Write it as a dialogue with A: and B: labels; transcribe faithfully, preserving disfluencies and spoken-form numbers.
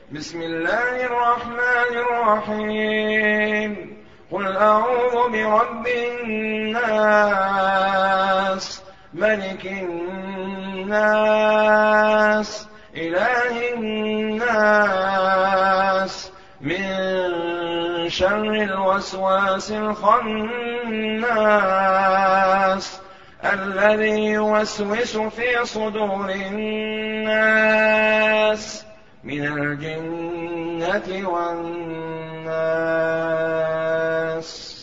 A: بسم الله الرحمن الرحيم قل أعوذ برب الناس ملك الناس إله الناس من شر الوسواس الخناس الذي يوسوس في صدور الناس من الجنة والناس.